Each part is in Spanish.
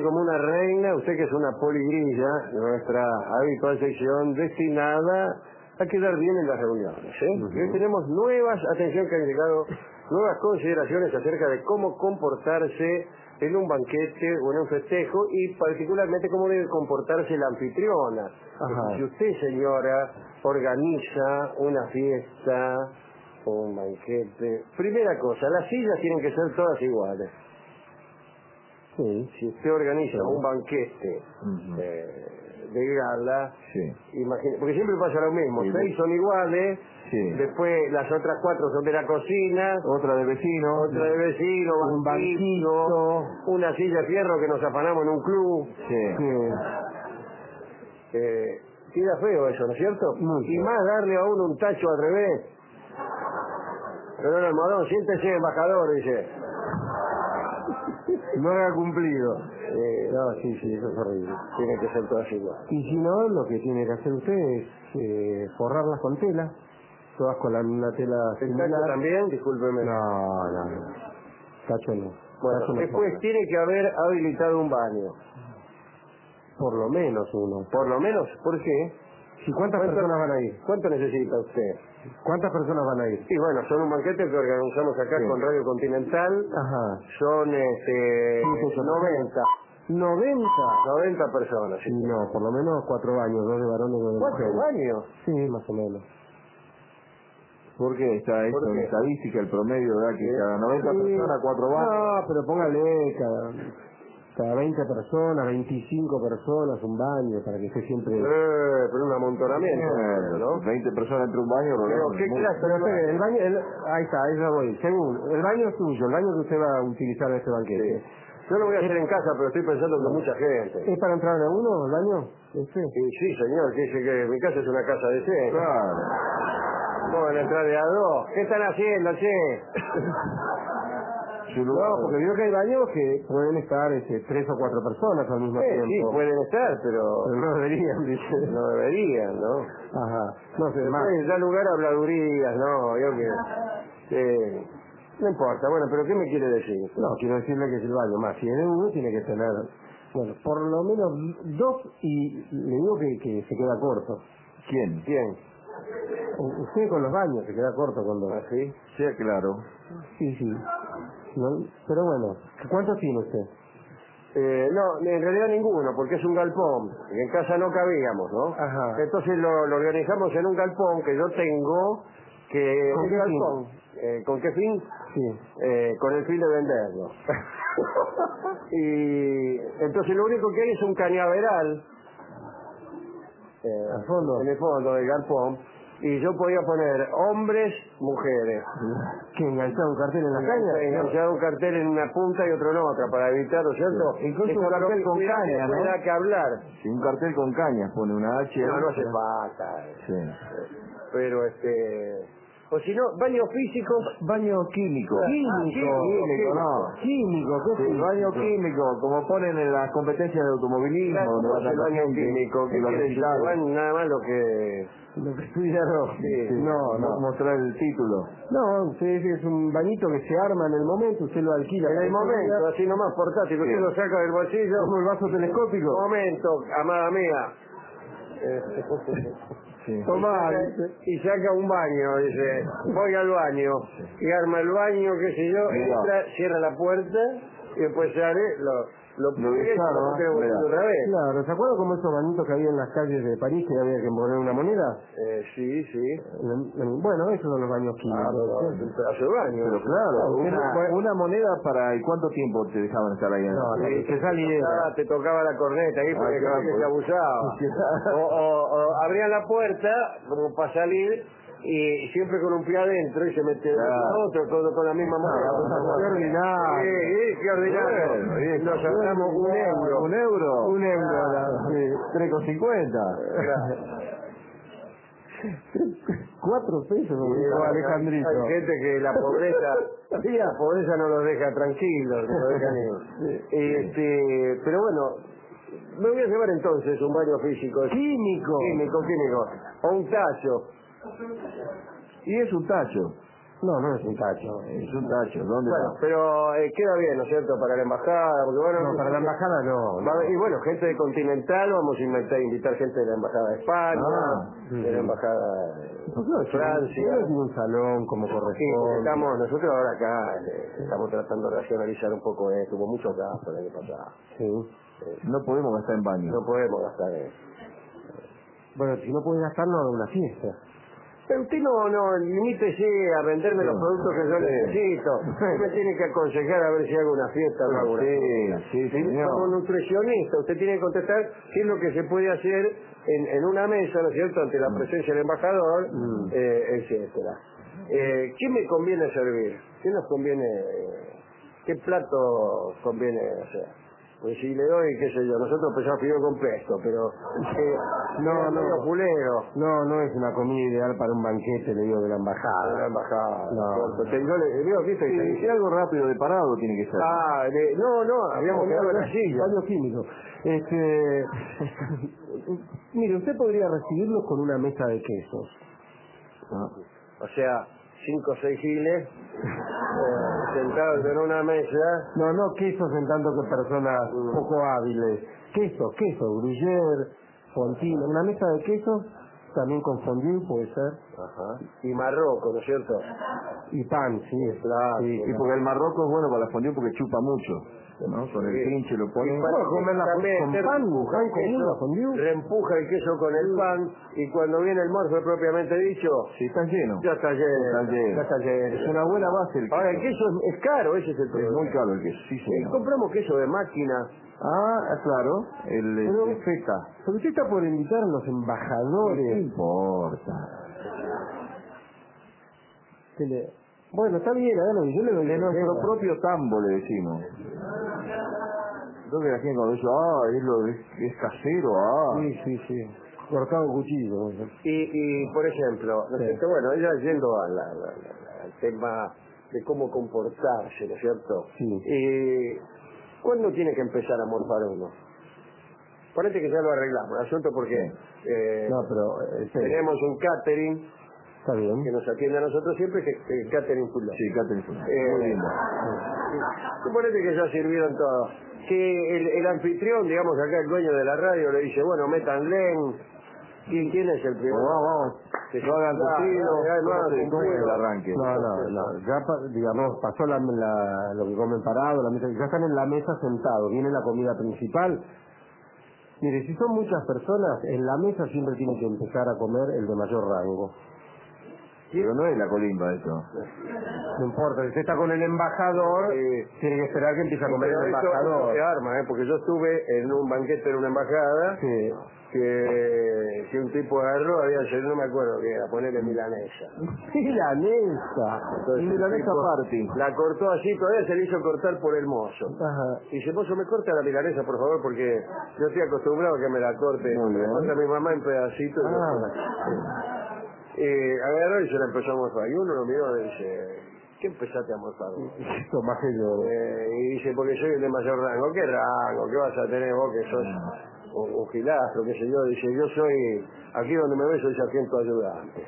como una reina, usted que es una poligrilla, nuestra habitual sección destinada a quedar bien en las reuniones. Y hoy tenemos atención que han llegado, nuevas consideraciones acerca de cómo comportarse en un banquete o en un festejo y particularmente cómo debe comportarse la anfitriona. Si usted, señora, organiza una fiesta o un banquete, primera cosa, las sillas tienen que ser todas iguales. Si usted organiza un banquete de gala, porque siempre pasa lo mismo, 6 son iguales, después las otras 4 son de la cocina, otra de vecino, un banquito, una silla de fierro que nos afanamos en un club. Queda feo eso, ¿no es cierto? Y más darle a uno un tacho al revés. Pero no, Almohadón, siéntese, embajador, dice. No haga cumplido. No, sí, eso es horrible. Tiene que ser todo así igual. Y si no, lo que tiene que hacer usted es forrarlas con tela. Todas con una tela similar. ¿Tacho también? Discúlpeme. No. Tacho no. Bueno, tacho no después forra. tiene que haber habilitado un baño. Por lo menos uno. ¿Por lo menos? ¿Por qué? ¿Cuántas personas van a ir? ¿Cuánto necesita usted? ¿Cuántas personas van a ir? Sí, bueno, son un banquete que organizamos acá con Radio Continental. Son 90. 90 personas. Sí. No, por lo menos 4 baños, 2 de varones y 2 de mujeres. ¿4 baños? Sí, más o menos. ¿Por qué está esto en estadística, el promedio da que cada 90 personas 4 baños? No, pero póngale cada 20 personas, 25 personas, un baño, para que esté siempre... pero un amontonamiento, ¿no? 20 personas entre un baño... ¿Qué clase? El baño, ahí está, ahí ya voy. Según, el baño es suyo, el baño que usted va a utilizar en este banquete. Yo lo voy a hacer en casa, pero estoy pensando que mucha gente. ¿Es para entrar en uno, el baño? Sí, señor, que dice que mi casa es una casa de C. Claro. Pueden entrar de a 2. ¿Qué están haciendo, che? No, porque digo que hay baños que pueden estar 3 o 4 personas al mismo tiempo. Sí, pueden estar, pero no deberían, dice. No deberían, ¿no? No sé, más. Da lugar a habladurías, ¿no? No importa, bueno, pero ¿qué me quiere decir? No, quiero decirle que es el baño más. Si tiene uno, tiene que tener, bueno, por lo menos 2 y le digo que se queda corto. ¿Quién? Usted con los baños se queda corto cuando... ¿Ah, sí? Sí, claro. Sí. No, pero bueno, ¿cuántos tiene usted? No, en realidad ninguno, porque es un galpón. En casa no cabíamos, ¿no? Entonces lo organizamos en un galpón que yo tengo, que... ¿Con qué galpón? ¿Con qué fin? Con el fin de venderlo. Y entonces lo único que hay es un cañaveral al fondo, en el fondo del galpón, y yo podía poner hombres, mujeres. ¿Que enganchaba un cartel en la caña? Enganchaba un cartel en una punta y otro en otra para evitar, ¿no es cierto? Incluso un cartel con cañas, ¿no? Nada que hablar. Sí, un cartel con cañas, pone una H. No hace falta. Pero o si no, baños físicos. Baño químico. Químico, ¿qué es? Baño químico, como ponen en las competencias de automovilismo. Donde el baño químico, ¿qué quiere decir? Nada más lo que estudiaron. No, mostrar el título. No, usted es un bañito que se arma en el momento, usted lo alquila. En el momento, así nomás portátil, usted lo saca del bolsillo. Como el vaso telescópico. Momento, amada mía. Tomá, y saca un baño, dice, voy al baño, y arma el baño, qué sé yo, entra, cierra la puerta, y después sale, lo otra vez. Claro, ¿se acuerdan como esos bañitos que había en las calles de París que había que poner una moneda? Sí. Bueno, esos son los baños químicos. Un pedazo de baño. Pero claro, una moneda para... ¿Y cuánto tiempo te dejaban estar ahí? Que salía. Te tocaba la corneta ahí porque se abusaba. O abrían la puerta como para salir y siempre con un pie adentro y se mete otro con la misma moneda. Qué ordinario. Qué ordinario. Nos sacamos un euro. 3,50. 4 pesos, Alejandrito. Hay gente que la pobreza no los deja tranquilos, no los deja ni... pero bueno, me voy a llevar entonces un baño físico. Químico. O un tacho. Y es un tacho. No, no es un tacho. Es un tacho. ¿Dónde Bueno, va? pero queda bien, ¿no es cierto?, para la embajada, porque bueno... No, para la embajada no. Y bueno, gente de Continental, vamos a invitar gente de la embajada de España, de la embajada de Francia. Es un salón como Sí, corresponde. nosotros ahora acá estamos tratando de racionalizar un poco esto, hubo mucho gasto el año pasado. Sí. No podemos gastar en baño. No podemos gastar eso. Bueno, si no puedes gastar, no haga una fiesta. Pero usted no limítese a venderme los productos que yo necesito. Usted me tiene que aconsejar a ver si hago una fiesta o no hago una fiesta. Sí, Como señor. nutricionista, usted tiene que contestar qué es lo que se puede hacer en una mesa, ¿no es cierto?, ante la presencia del embajador, etcétera. ¿Qué me conviene servir? ¿Qué nos conviene? ¿Qué plato conviene hacer? Pues si le doy, qué sé yo, nosotros pensamos fideo con pesto, pero no, fulero. No es una comida ideal para un banquete, le digo, de la embajada. La embajada. No. Yo le digo, ¿viste? Sí, algo rápido de parado tiene que ser. No, habíamos quedado en la silla. Baño químico. Mire, usted podría recibirlos con una mesa de quesos. O sea, 5 o 6 giles sentados en una mesa. No quesos en tanto que personas poco hábiles. Queso, gruyère, fontina. Una mesa de quesos, también con fondue puede ser. Ajá. Y Marroco, ¿no es cierto? Y pan, sí. Claro. Sí, y porque el marroco es bueno para la fondue porque chupa mucho, ¿no? Con el pinche lo pone. Comer con pan comida, fondue. Reempuja el queso con el pan y cuando viene el morfe propiamente dicho, Sí, está lleno. ya está lleno. Ya está lleno. Es una buena base el queso. Ahora, el queso es caro, ese es el Es problema. muy caro el queso, sí, señor. Compramos queso de máquina. Claro, el feta. Porque usted está por invitar a los embajadores. No importa. Bueno, está bien, yo le doy De nuestro propio tambo le decimos. Entonces la gente cuando dice, es casero, Sí. Cortado cuchillo. Y por ejemplo, ¿no es cierto? Bueno, ella yendo al tema de cómo comportarse, ¿no es cierto? Sí. ¿Cuándo tiene que empezar a morfar uno? Parece que ya lo arreglamos, el asunto porque No, pero... tenemos un catering Está bien. que nos atiende a nosotros siempre, que el catering full. Sí, Catherine Fulano. Muy lindo. Suponete que ya sirvieron todo. Que el anfitrión, digamos acá el dueño de la radio, le dice, bueno, métanle. ¿Quién es el primero? Vamos. Que No hagan cocido. ¿Cómo es el arranque? No. Ya, digamos, pasó lo que comen parado, la mesa. Ya están en la mesa sentados. Viene la comida principal. Mire, si son muchas personas, en la mesa siempre tiene que empezar a comer el de mayor rango. Pero no es la colimba eso. No importa, si usted está con el embajador, tiene que esperar que empiece a comer el embajador. Eso se arma, porque yo estuve en un banquete en una embajada, Sí. que un tipo agarró, no me acuerdo qué era, ponerle milanesa. Milanesa. Entonces, Milanesa party. la cortó así, todavía se le hizo cortar por el mozo. Ajá. Y dice, mozo, me corta la milanesa, por favor, porque yo estoy acostumbrado a que me la corte. Muy Me bien. corta mi mamá en pedacitos. Agarró y se la empezó a morfar. Y uno lo miró y dice, ¿qué empezaste a morfar vos? Tomás que yo. Y dice, porque soy el de mayor rango. ¿Qué rango? ¿Qué vas a tener vos que sos un gilastro, qué sé yo? Dice, yo soy, aquí donde me ves soy sargento ayudante.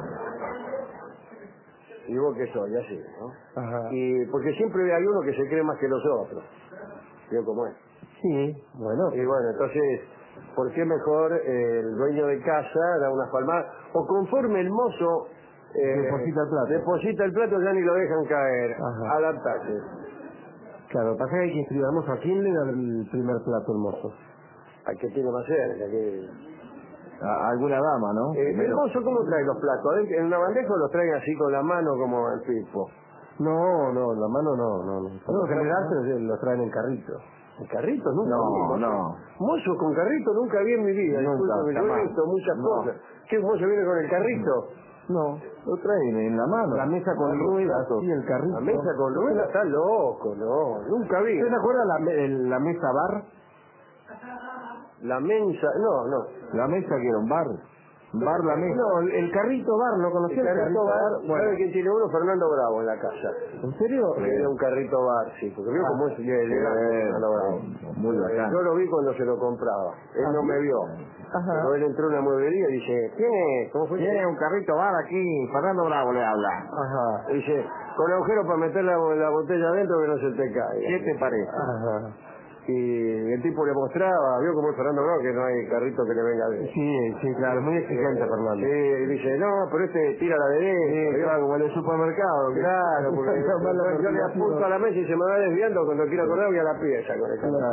¿Y vos qué soy? Así, ¿no? Ajá. Y porque siempre hay uno que se cree más que los otros. ¿Vio cómo es? Sí, bueno. Y bueno, entonces, ¿por qué mejor el dueño de casa da unas palmadas? O conforme el mozo deposita el plato, ya ni lo dejan caer. Ajá. Al ataque. Claro, pasa que hay que inscribirnos a quién le da el primer plato el mozo. Al que tiene más cerca. Alguna dama, ¿no? ¿El mozo cómo trae los platos? ¿En una bandeja o los traen así con la mano como el pipo? No, la mano no. Por lo general los traen en carrito. ¿En carrito? Nunca vi. No. Mozo con carrito nunca vi en mi vida. Nunca, Discúlpeme, yo he jamás. visto muchas cosas. ¿Qué mozo viene con el carrito? No. Lo traen en la mano. La mesa con ruedas, sí, el carrito. La mesa con ruedas está loco, no. Nunca vi. ¿Usted se acuerda la mesa bar? La mensa, no. La mesa que era un bar. Bar La Mesa. No, el carrito bar, ¿lo conocía? El carrito bar, Bueno, ¿sabe quién tiene uno? Fernando Bravo en la casa. ¿en serio? Tiene un carrito bar, sí, porque vio cómo es Fernando Bravo. Muy bacán. Yo lo vi cuando se lo compraba. Él no me vio. Ajá. Pero él entró en una mueblería y dice, ¿cómo fue? Tiene un carrito bar aquí, Fernando Bravo le habla. Ajá. Dice, con agujero para meter la botella adentro que no se te caiga. ¿Qué te parece? Ajá. Y el tipo le mostraba, vio como es Fernando Bravo, que no hay carrito que le venga bien. Sí, claro, muy exigente, Fernando. Sí, y dice, no, pero este tira la derecha. Sí, claro, como en el supermercado. Claro, porque yo le apunto a la mesa y se me va desviando, cuando quiero acordar voy a la pieza con el carro.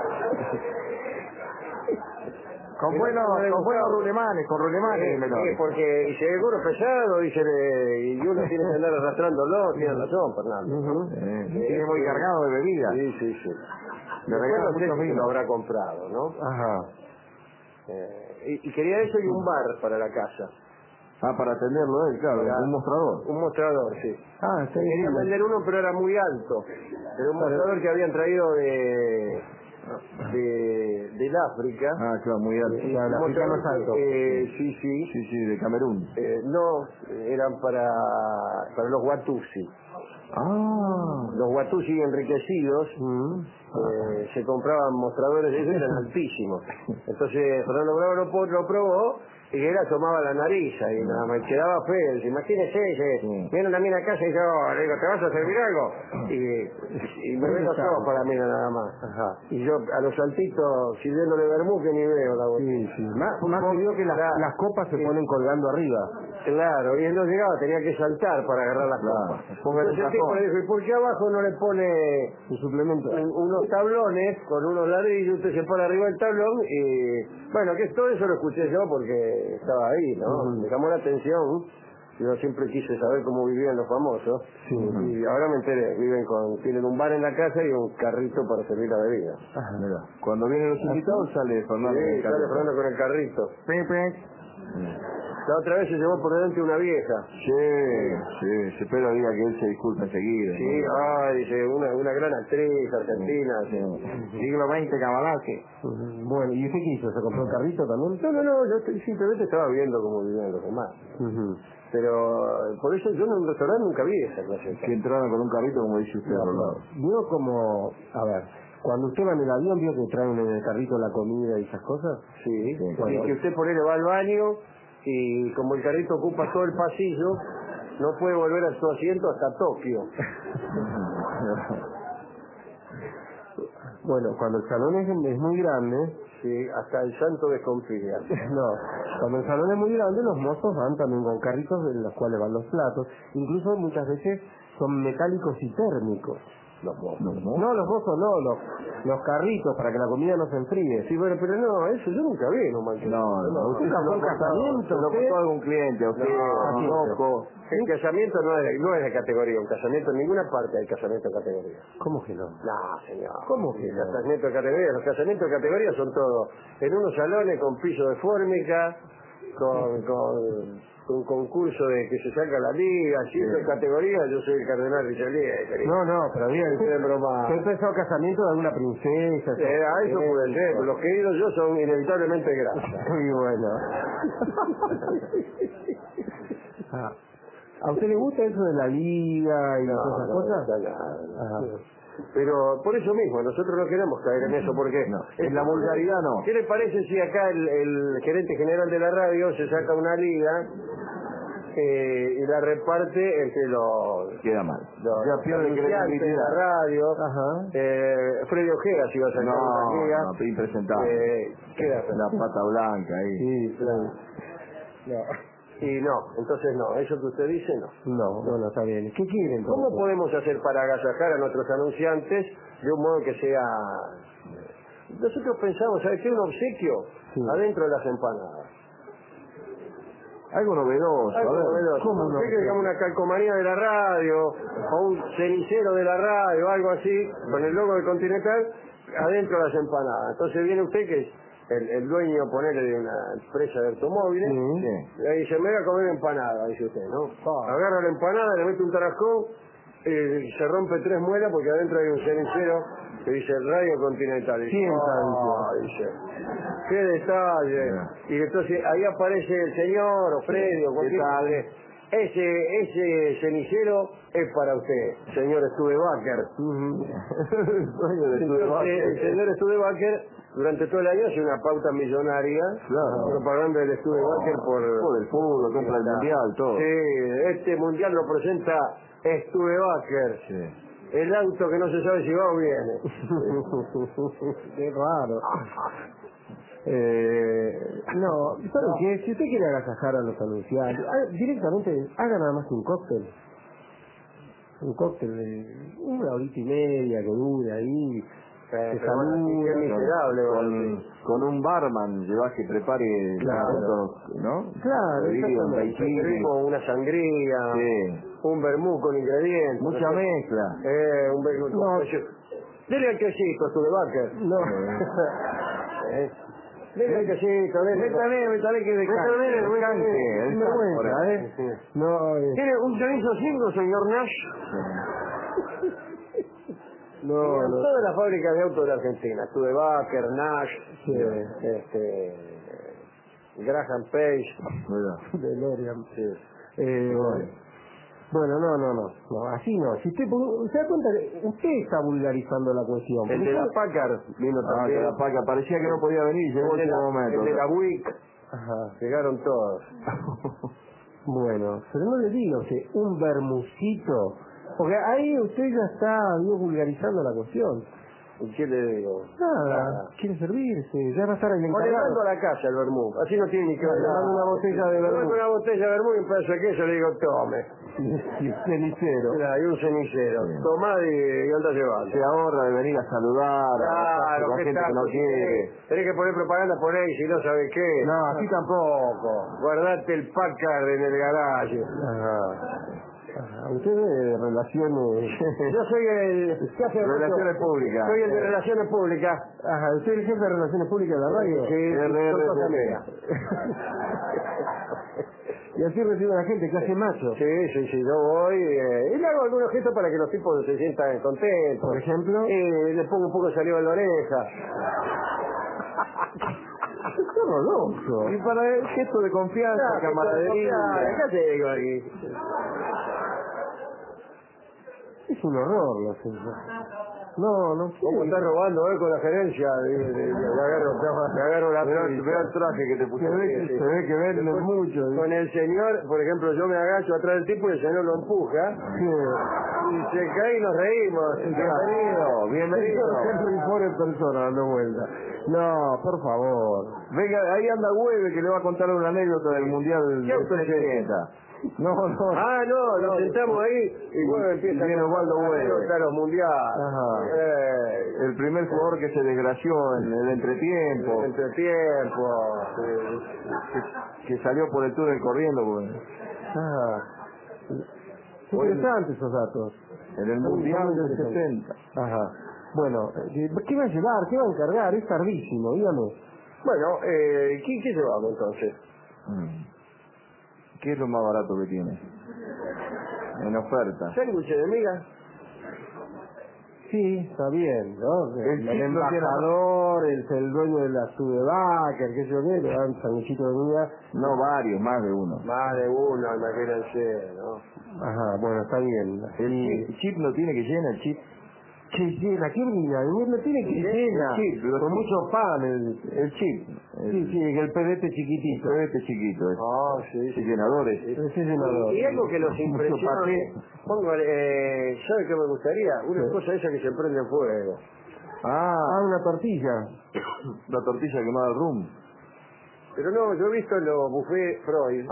Con buenos rulemanes, con rulemanes. Porque y seguro pesado y uno tiene que andar arrastrándolo, tiene razón, Fernando. Tiene muy cargado de bebida. Sí. Le Después regalan no sé mucho si vino. lo habrá comprado, ¿no? Ajá. Y quería eso y un bar para la casa. Para atenderlo él, claro, un mostrador. Un mostrador, sí. Ah, está Quería bien. vender uno, pero era muy alto. Era un mostrador que habían traído del África. Claro, muy alto. Claro, el africano es alto. Sí. Sí, de Camerún. No, eran para los Watusi. Los Watusi enriquecidos se compraban mostradores de esos, eran altísimos. Entonces Fernando Bravo lo probó y él asomaba la nariz y nada más quedaba feo. Dice, imagínese, viene una mina a casa y yo le digo, ¿te vas a servir algo? Y me veo solo para la mina nada más. Ajá. Y yo a los saltitos sirviéndole vermú que ni veo la botella. Sí. Más que digo que las copas se ponen colgando arriba. Claro, y él no llegaba, tenía que saltar para agarrar las copas. Entonces el tipo le dijo, ¿y por qué abajo no le pone Un suplemento. unos tablones con unos ladrillos? Usted se pone arriba del tablón y... Bueno, que todo eso lo escuché yo porque estaba ahí, ¿no? Me llamó la atención. Yo siempre quise saber cómo vivían los famosos. Sí. Y ahora me enteré, tienen un bar en la casa y un carrito para servir la bebida. Mira, cuando vienen los invitados sale Fernando. Sí, sale Fernando con el carrito. La otra vez se llevó por delante una vieja. Sí, espero diga que él se disculpa enseguida. Sí, dice, una gran actriz argentina. Siglo XX, Cabalake. Bueno, ¿y usted qué hizo? ¿Se compró el carrito también? No, yo simplemente estaba viendo cómo vivían los demás. Pero por eso yo en un restaurante nunca vi esa clase. Que entraron con un carrito, como dice usted, Rolando. Vio como, a ver, cuando usted va en el avión, vio que traen en el carrito la comida y esas cosas. Sí, Bueno, que usted por él va al baño y como el carrito ocupa todo el pasillo, no puede volver a su asiento hasta Tokio. Bueno, cuando el salón es muy grande, Sí, hasta el santo desconfía. no, cuando el salón es muy grande, los mozos van también con carritos en los cuales van los platos, incluso muchas veces son metálicos y térmicos. Los mozos. No, los mozos no, los carritos para que la comida no se enfríe. Sí, bueno, pero no, eso yo nunca vi en un banquete. No, usted ¿Nunca se fue lo un casamiento? se lo ¿Usted? contó a algún cliente, a usted, loco. El casamiento no es de categoría, un casamiento en ninguna parte hay casamiento de categoría. ¿Cómo que no? No, señor. ¿Cómo que El no? casamiento de categoría, los casamientos de categoría son todos en unos salones con piso de fórmica, con un concurso de que se saca la liga, si eso es categoría, yo soy el cardenal Richelieu, querido. No, pero bien, Estoy de broma. usted pensó casamiento de alguna princesa. Eso puede ser, los que he ido yo son inevitablemente grasas. Muy bueno. ¿A usted le gusta eso de la liga y todas esas cosas? Ajá. Pero por eso mismo, nosotros no queremos caer en eso, porque en la vulgaridad no. ¿Qué le parece si acá el gerente general de la radio se saca una liga y la reparte entre los Queda mal. ya pierde credibilidad de la radio? Ajá. Freddy Ojeda si va a sacar una liga. No, impresentable. Queda La pata blanca ahí. Sí, claro. Y no, entonces no, eso que usted dice no. No, bueno, está bien. ¿Qué quieren? ¿Cómo podemos hacer para agasajar a nuestros anunciantes de un modo que sea... Nosotros pensamos, ¿sabes qué? Un obsequio adentro de las empanadas. Algo novedoso. Algo novedoso. ¿cómo no? Que digamos una calcomanía de la radio, o un cenicero de la radio, algo así, con el logo de Continental, adentro de las empanadas. Entonces viene usted que es el dueño, ponerle de una empresa de automóviles, y ahí dice, me voy a comer empanada, dice usted, ¿no? Agarra la empanada, le mete un tarascón, se rompe 3 muelas porque adentro hay un cenicero que dice Radio Continental. Y dice, dice, qué detalle. Y entonces ahí aparece el señor o Freddy o cualquier. Ese cenicero es para usted, señor Studebaker. El señor Studebaker durante todo el año hace una pauta millonaria, propaganda del Studebaker por el fútbol, compra el mundial, todo. Sí, este mundial lo presenta Studebaker. Sí. El auto que no se sabe si va o viene. Qué raro. No, ¿saben qué? Si usted quiere agasajar a los anunciantes, directamente haga nada más un cóctel. Un cóctel de 1 horita y media que dure ahí. Con un barman llevas que prepare, ¿no? Claro, una sangría, un vermú con ingredientes, mucha mezcla, un vermú. No, dele al quesito, Studebaker. No. Dele al quesito, métale que descanse. ¿Tiene un chorizo 5, señor Nash? No, todas las fábricas de autos de Argentina, Studebaker, Nash, Graham Page, DeLorean. Bueno, no, así no. Si usted se da cuenta que usted está vulgarizando la cuestión. El de la Packard vino también. La Packard parecía que no podía venir, llegó en ese momento. El de la Buick, llegaron todos. Bueno, pero no le digo que un bermucito, porque ahí usted ya está vulgarizando la cuestión. ¿Y qué le digo? Nada, quiere servirse, ya va a estar el encargado. O le mando a la casa el vermú, así no tiene ni que ver. Le mando una botella de vermú. Una botella de vermú y un pedazo de queso, le digo, tome. Y un cenicero. Mira, y un cenicero. Tomá y anda llevando. Se ahorra de venir a saludar a la gente que no quiere. Tenés que poner propaganda por ahí si no sabe qué. No, así tampoco. Guardate el Packard en el garaje. Usted de relaciones. Yo soy el jefe de relaciones públicas. Soy el de relaciones públicas. ¿Usted es el jefe de relaciones públicas de la radio? Sí, son cosas mías. Y así recibe a la gente que hace macho. Sí, yo voy y le hago algunos gestos para que los tipos se sientan contentos. Por ejemplo, le pongo un poco de saliva en la oreja. Es horroroso. Y para el gesto de confianza, camaradería. Acá te digo aquí. Es un horror lo que No, ¿Cómo estás robando con la gerencia? Le agarro la veo el traje que te pusiste. Se ve que vende mucho. Con el señor, por ejemplo, yo me agacho atrás del tipo y el señor lo empuja. Y se cae y nos reímos. Bienvenido. Siempre impone persona dando vuelta. No, por favor. Venga, ahí anda Hueve que le va a contar una anécdota del Mundial de 70. No. Nos sentamos ahí y Hueve empieza a contar los mundiales. El primer jugador que se desgració en el entretiempo. Que salió por el túnel corriendo. Interesantes esos datos. En el Mundial del 70. Bueno, ¿qué va a llevar? ¿Qué va a encargar? Es tardísimo, dígame. Bueno, ¿qué llevamos entonces? ¿Qué es lo más barato que tiene? En oferta. ¿Sándwich de miga? Sí, está bien, ¿no? El embajador, el dueño de la Studebaker, qué sé yo qué, le dan un sanguchito de miga. No, varios, más de uno. Más de uno, imagínense, ¿no? Bueno, está bien. ¿El chip no tiene que llenar el chip? Que llena, qué miga, no tiene que llena. El chip, con mucho pan, el chip. El pedete chiquitito. El pedete chiquito. Sí. Llenadores. Ese llenador. Y algo que los impresiona. ¿Sabe qué me gustaría? Una cosa esa que se prende en fuego. Una tortilla. La tortilla quemada al rum. Pero no, yo he visto en los buffets Freud.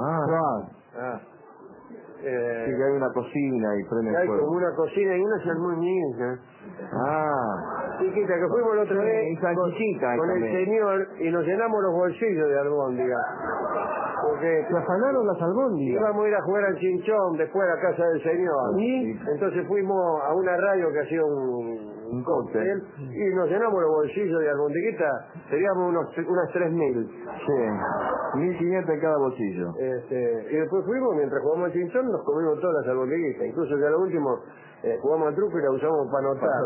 Sí, que hay una cocina y prende el fuego. Hay como una cocina y una salmonita. Chiquita, que fuimos la otra vez con el señor y nos llenamos los bolsillos de albóndiga. Porque se afanaron las albóndigas. Íbamos a ir a jugar al chinchón después a la casa del señor. ¿Sí? Entonces fuimos a una radio que hacía un Un cóctel. Y nos llenamos los bolsillos de albondiguita, seríamos unas 3.000. Sí, 1.500 en cada bolsillo. Y después fuimos, mientras jugamos al chinchón, nos comimos todas las albondiguitas. Incluso ya lo último, jugamos al truco y la usamos para anotar.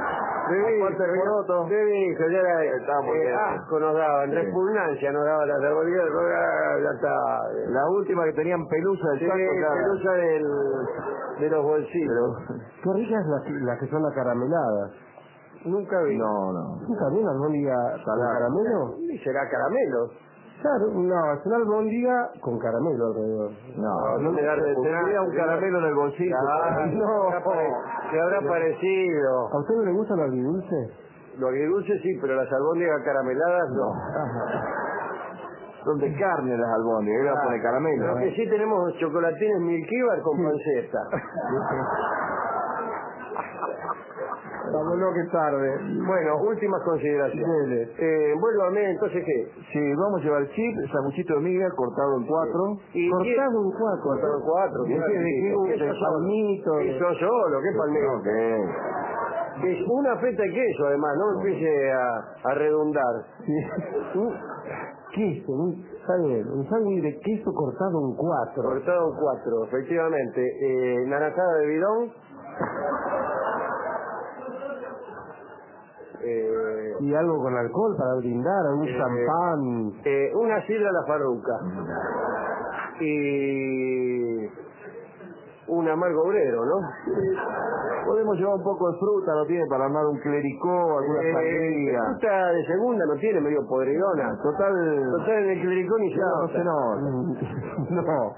De viejo, ya era asco nos daban, repugnancia nos daban las albondiguitas, ya está. La última que tenían pelusa del saco, pelusa de los bolsillos. Qué ricas las que son acarameladas. Nunca vi. No. ¿Nunca vi una albóndiga con caramelo? ¿Y será caramelo? Claro, no, es una albóndiga con caramelo alrededor. No me da tendría un caramelo en el bolsillo. ¿Qué habrá parecido? ¿A usted no le gusta el agridulce? Lo agridulce sí, pero las albóndigas carameladas no. Son de carne las albóndigas, iba a poner caramelo. Lo que sí tenemos chocolatines Milkíbar con panceta. Vámonos que es tarde. Bueno, últimas consideraciones. Vuélvame, entonces, ¿qué? Sí, vamos a llevar chip, sanguchito de miga cortado en 4. Sí. Cortado en 4. Cortado en 4. ¿De palmito? Queso solo, ¿qué palmito? Es una feta de queso, además, no empiece a redundar. Queso, está bien, un sándwich de queso cortado en 4. Cortado en 4, efectivamente. Naranjada de bidón. Y algo con alcohol para brindar, un champán. Una sidra a la farruca. Y un amargo obrero, ¿no? Podemos llevar un poco de fruta, ¿no tiene? Para armar un clericó, alguna sangría. Fruta de segunda no tiene, medio podridona. Total en el clericó ni se nota. No.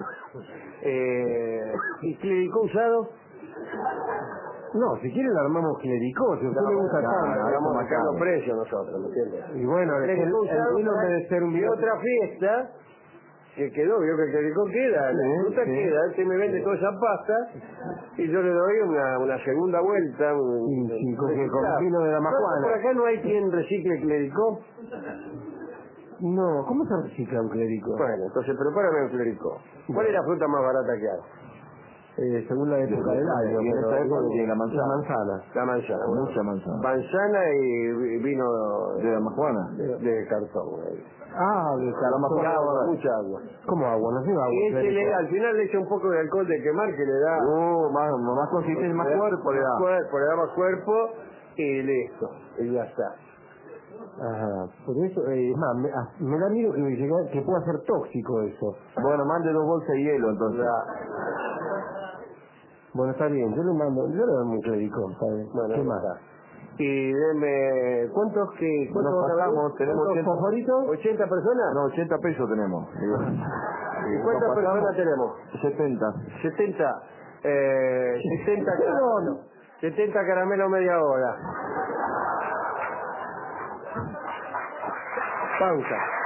¿Y clericó usado? No, si quiere le armamos clericó, si a usted le gusta tanto. Hagamos marcando precios nosotros, ¿me entiendes? Y bueno, el vino debe ser un vino. Otra fiesta que quedó, vio que el clericó queda, la fruta queda, él me vende toda esa pasta y yo le doy una segunda vuelta. Con vino de la majuana. Por acá no hay quien recicle el clericó. No, ¿cómo se recicla un clericó? Bueno, entonces prepárame un clericó. ¿Cuál es la fruta más barata que hay? Según la época del año. Y en esta época tiene la manzana. La manzana. Mucha manzana. Manzana y vino de la majuana. De cartón. De cartón. Mucha agua. ¿Cómo agua? No sé agua. Y al final le echa un poco de alcohol de quemar que le da... más consistencia, más cuerpo le da. Le da más cuerpo y listo. Y ya está. Ajá, por eso, me da miedo que pueda ser tóxico eso. Bueno, mande 2 bolsas de hielo entonces. Bueno, está bien, yo le doy un clericó, ¿sabes? Bueno, ¿qué más? Y deme, ¿cuántos pasamos? ¿Tenemos 80 favoritos? ¿80 personas? No, 80 pesos tenemos. ¿Y cuántas personas tenemos? 70. 70. 70 caramelos media hora. Pausa.